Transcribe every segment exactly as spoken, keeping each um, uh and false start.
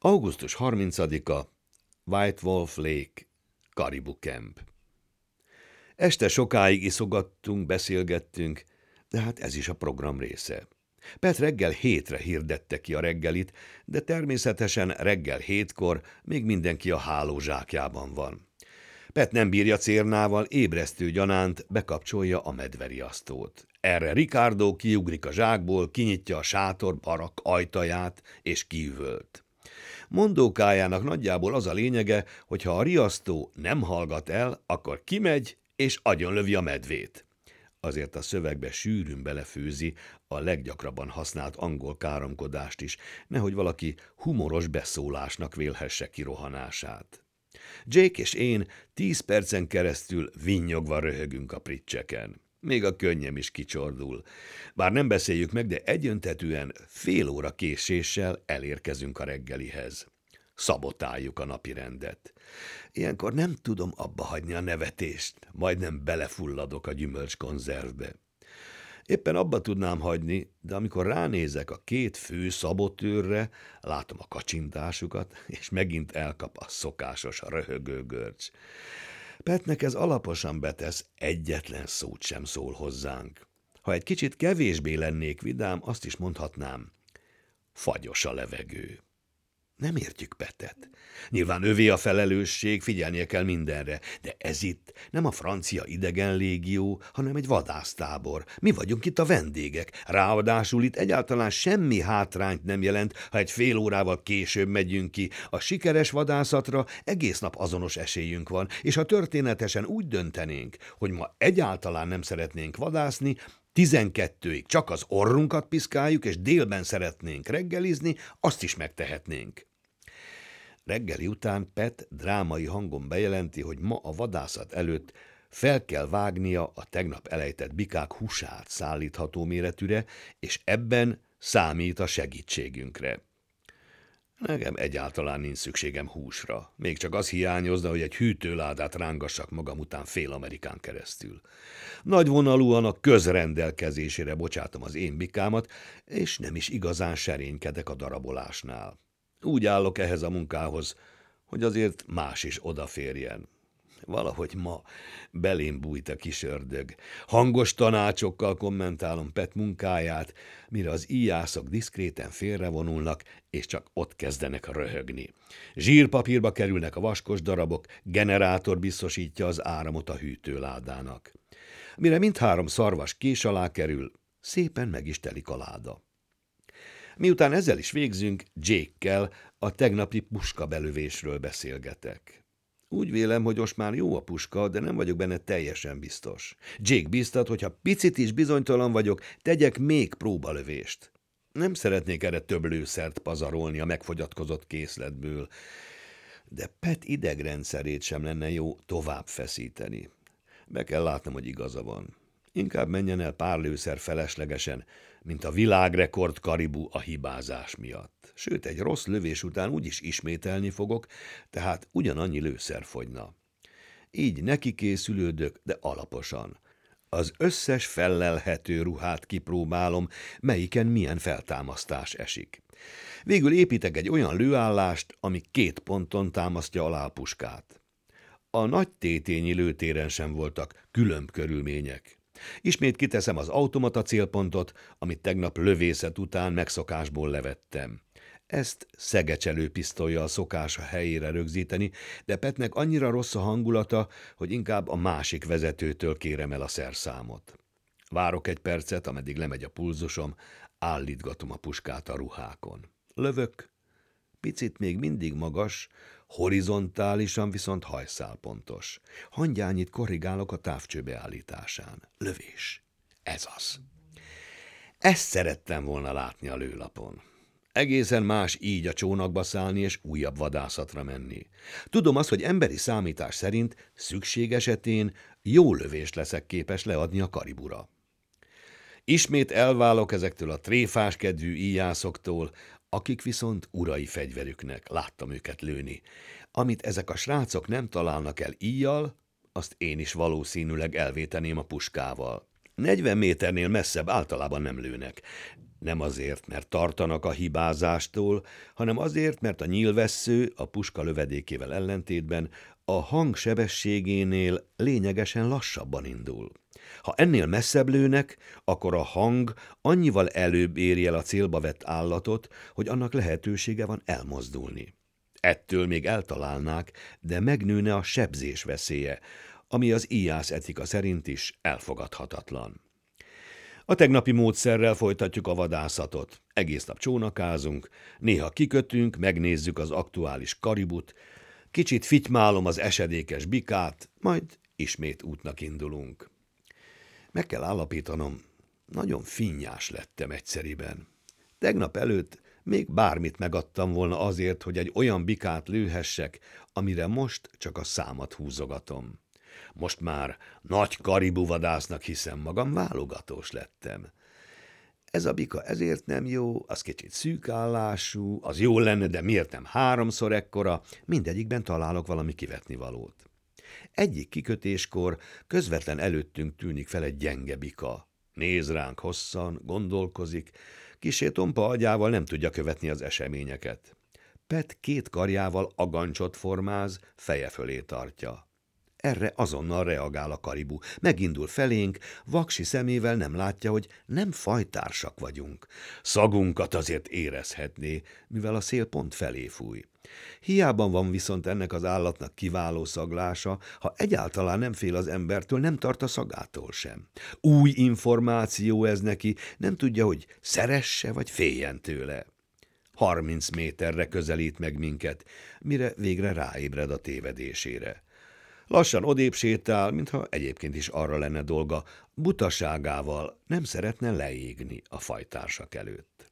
augusztus harmincadika, White Wolf Lake, Caribou Camp. Este sokáig iszogattunk, beszélgettünk, de hát ez is a program része. Pet reggel hétre hirdette ki a reggelit, de természetesen reggel hétkor még mindenki a hálózsákjában van. Pet nem bírja cérnával, ébresztő gyanánt bekapcsolja a medveriasztót. Erre Ricardo kiugrik a zsákból, kinyitja a sátor barak ajtaját, és kiüvölt. Mondókájának nagyjából az a lényege, hogy ha a riasztó nem hallgat el, akkor kimegy, és agyonlövi a medvét. Azért a szövegbe sűrűn belefőzi a leggyakrabban használt angol káromkodást is, nehogy valaki humoros beszólásnak vélhesse kirohanását. Jake és én tíz percen keresztül vinnyogva röhögünk a pricseken. Még a könnyem is kicsordul. Bár nem beszéljük meg, de egyöntetűen fél óra késéssel elérkezünk a reggelihez. Szabotáljuk a napirendet. Ilyenkor nem tudom abba hagyni a nevetést, majdnem belefulladok a gyümölcskonzervbe. Éppen abba tudnám hagyni, de amikor ránézek a két fő szabotőrre, látom a kacsintásukat, és megint elkap a szokásos röhögő görcs. Petnek ez alaposan betesz, egyetlen szót sem szól hozzánk. Ha egy kicsit kevésbé lennék vidám, azt is mondhatnám, fagyos a levegő. Nem értjük Petet. Nyilván övé a felelősség, figyelnie kell mindenre, de ez itt nem a francia idegenlégió, hanem egy vadásztábor. Mi vagyunk itt a vendégek, ráadásul itt egyáltalán semmi hátrányt nem jelent, ha egy fél órával később megyünk ki. A sikeres vadászatra egész nap azonos esélyünk van, és ha történetesen úgy döntenénk, hogy ma egyáltalán nem szeretnénk vadászni, tizenkettőig csak az orrunkat piszkáljuk, és délben szeretnénk reggelizni, azt is megtehetnénk. Reggeli után Pet drámai hangon bejelenti, hogy ma a vadászat előtt fel kell vágnia a tegnap elejtett bikák húsát szállítható méretűre, és ebben számít a segítségünkre. Nekem egyáltalán nincs szükségem húsra. Még csak az hiányozna, hogy egy hűtőládát rángassak magam után fél Amerikán keresztül. Nagyvonalúan a közrendelkezésére bocsátom az én bikámat, és nem is igazán serénykedek a darabolásnál. Úgy állok ehhez a munkához, hogy azért más is odaférjen. Valahogy ma belém bújt a kis ördög. Hangos tanácsokkal kommentálom Pet munkáját, mire az íjászok diszkréten félrevonulnak, és csak ott kezdenek röhögni. Zsírpapírba kerülnek a vaskos darabok, generátor biztosítja az áramot a hűtőládának. Mire mindhárom szarvas kés alá kerül, szépen meg is telik a láda. Miután ezzel is végzünk, Jake-kel a tegnapi puskabelövésről beszélgetek. Úgy vélem, hogy most már jó a puska, de nem vagyok benne teljesen biztos. Jake bíztat, hogy ha picit is bizonytalan vagyok, tegyek még próbalövést. Nem szeretnék erre több lőszert pazarolni a megfogyatkozott készletből, de Pet idegrendszerét sem lenne jó tovább feszíteni. Be kell látnom, hogy igaza van. Inkább menjen el pár lőszer feleslegesen, mint a világrekord Caribou a hibázás miatt. Sőt, egy rossz lövés után úgyis ismételni fogok, tehát ugyanannyi lőszer fogyna. Így neki készülődök, de alaposan. Az összes fellelhető ruhát kipróbálom, melyiken milyen feltámasztás esik. Végül építek egy olyan lőállást, ami két ponton támasztja alá a puskát. A nagy tétényi lőtéren sem voltak különb körülmények. Ismét kiteszem az automata célpontot, amit tegnap lövészet után megszokásból levettem. Ezt szegecselő pisztollyal szokás a helyére rögzíteni, de Petnek annyira rossz a hangulata, hogy inkább a másik vezetőtől kérem el a szerszámot. Várok egy percet, ameddig lemegy a pulzusom, állítgatom a puskát a ruhákon. Lövök, picit még mindig magas, horizontálisan viszont hajszálpontos. Hangyányit korrigálok a távcső állításán. Lövés. Ez az. Ezt szerettem volna látni a lőlapon. Egészen más így a csónakba szállni és újabb vadászatra menni. Tudom azt, hogy emberi számítás szerint szükség esetén jó lövést leszek képes leadni a Caribura. Ismét elválok ezektől a tréfás kedvű íjászoktól, akik viszont urai fegyverüknek, láttam őket lőni. Amit ezek a srácok nem találnak el íjjal, azt én is valószínűleg elvéteném a puskával. negyven méternél messzebb általában nem lőnek. Nem azért, mert tartanak a hibázástól, hanem azért, mert a nyílvessző a puska lövedékével ellentétben a hang sebességénél lényegesen lassabban indul. Ha ennél messzebb lőnek, akkor a hang annyival előbb éri el a célba vett állatot, hogy annak lehetősége van elmozdulni. Ettől még eltalálnák, de megnőne a sebzés veszélye, ami az íjász etika szerint is elfogadhatatlan. A tegnapi módszerrel folytatjuk a vadászatot. Egész nap csónakázunk, néha kikötünk, megnézzük az aktuális karibut, kicsit fitymálom az esedékes bikát, majd ismét útnak indulunk. Meg kell állapítanom, nagyon finnyás lettem egyszeriben. Tegnap előtt még bármit megadtam volna azért, hogy egy olyan bikát lőhessek, amire most csak a számat húzogatom. Most már nagy karibuvadásznak hiszem magam, válogatós lettem. Ez a bika ezért nem jó, az kicsit szűkállású, az jó lenne, de miért nem háromszor ekkora, mindegyikben találok valami kivetnivalót. Egyik kikötéskor közvetlen előttünk tűnik fel egy gyenge bika. Néz ránk hosszan, gondolkozik, kissé tompa agyával nem tudja követni az eseményeket. Pet két karjával agancsot formáz, feje fölé tartja. Erre azonnal reagál a karibu. Megindul felénk, vaksi szemével nem látja, hogy nem fajtársak vagyunk. Szagunkat azért érezhetné, mivel a szél pont felé fúj. Hiában van viszont ennek az állatnak kiváló szaglása, ha egyáltalán nem fél az embertől, nem tart a szagától sem. Új információ ez neki, nem tudja, hogy szeresse vagy féljen tőle. Harminc méterre közelít meg minket, mire végre ráébred a tévedésére. Lassan odébb sétál, mintha egyébként is arra lenne dolga, butaságával nem szeretne leégni a fajtársak előtt.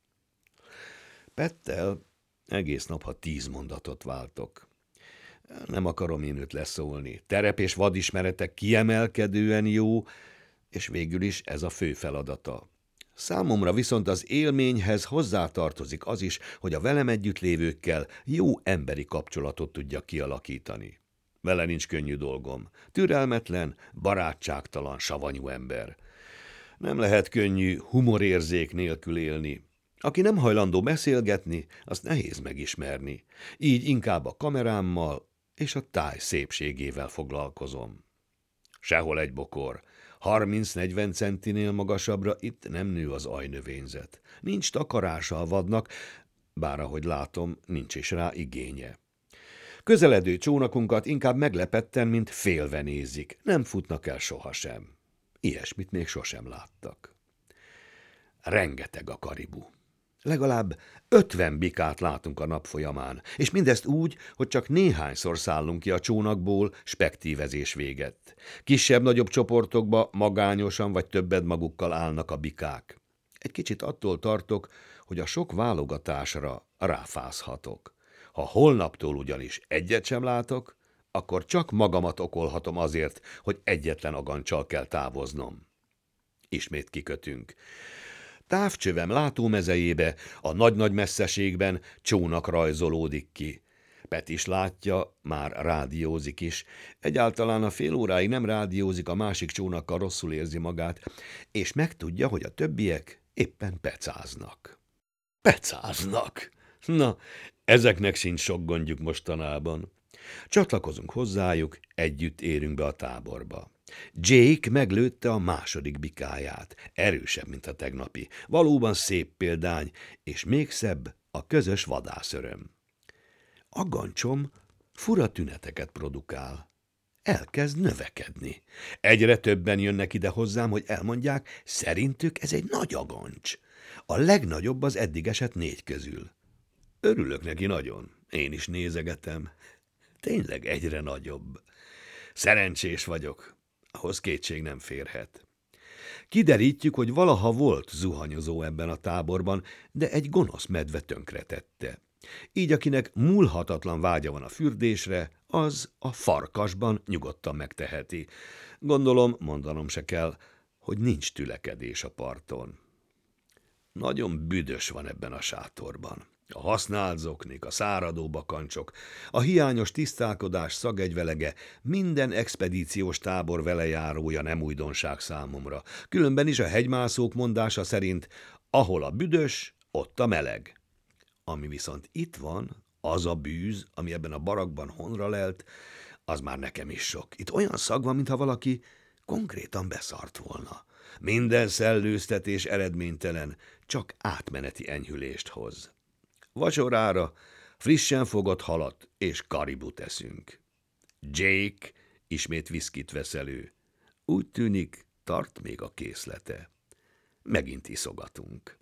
Pettel egész nap, ha tíz mondatot váltok. Nem akarom én őt leszólni. Terep és vadismeretek kiemelkedően jó, és végül is ez a fő feladata. Számomra viszont az élményhez hozzátartozik az is, hogy a velem együtt lévőkkel jó emberi kapcsolatot tudja kialakítani. Vele nincs könnyű dolgom. Türelmetlen, barátságtalan, savanyú ember. Nem lehet könnyű humorérzék nélkül élni. Aki nem hajlandó beszélgetni, azt nehéz megismerni. Így inkább a kamerámmal és a táj szépségével foglalkozom. Sehol egy bokor. harminc-negyven centinél magasabbra itt nem nő az ajnövényzet. Nincs takarása a vadnak, bár ahogy látom, nincs is rá igénye. Közeledő csónakunkat inkább meglepetten, mint félve nézik. Nem futnak el sohasem. Ilyesmit még sosem láttak. Rengeteg a karibu. Legalább ötven bikát látunk a nap folyamán, és mindezt úgy, hogy csak néhányszor szállunk ki a csónakból spektívezés végett. Kisebb-nagyobb csoportokba magányosan vagy többet magukkal állnak a bikák. Egy kicsit attól tartok, hogy a sok válogatásra ráfázhatok. Ha holnaptól ugyanis egyet sem látok, akkor csak magamat okolhatom azért, hogy egyetlen agancsal kell távoznom. Ismét kikötünk. Távcsövem látómezejébe, a nagy-nagy messzeségben csónak rajzolódik ki. Pet is látja, már rádiózik is. Egyáltalán a fél óráig nem rádiózik, a másik csónakkal rosszul érzi magát, és megtudja, hogy a többiek éppen pecáznak. Pecáznak! Na, ezeknek sincs sok gondjuk mostanában. Csatlakozunk hozzájuk, együtt érünk be a táborba. Jake meglőtte a második bikáját, erősebb, mint a tegnapi. Valóban szép példány, és még szebb a közös vadászöröm. Agancsom fura tüneteket produkál. Elkezd növekedni. Egyre többen jönnek ide hozzám, hogy elmondják, szerintük ez egy nagy agancs. A legnagyobb az eddig esett négy közül. Örülök neki nagyon. Én is nézegetem. Tényleg egyre nagyobb. Szerencsés vagyok. Ahhoz kétség nem férhet. Kiderítjük, hogy valaha volt zuhanyozó ebben a táborban, de egy gonosz medve tönkretette. Így akinek múlhatatlan vágya van a fürdésre, az a farkasban nyugodtan megteheti. Gondolom, mondanom se kell, hogy nincs tülekedés a parton. Nagyon büdös van ebben a sátorban. A használt zoknik, a száradó bakancsok, a hiányos tisztálkodás szagegyvelege, minden expedíciós tábor velejárója nem újdonság számomra. Különben is a hegymászók mondása szerint Ahol a büdös, ott a meleg. Ami viszont itt van, az a bűz, ami ebben a barakban honra lelt, az már nekem is sok. Itt olyan szag van, mintha valaki konkrétan beszart volna. Minden szellőztetés eredménytelen, csak átmeneti enyhülést hoz. Vacsorára frissen fogott halat és karibut eszünk. Jake ismét viszkit vesz elő. Úgy tűnik, tart még a készlete. Megint iszogatunk.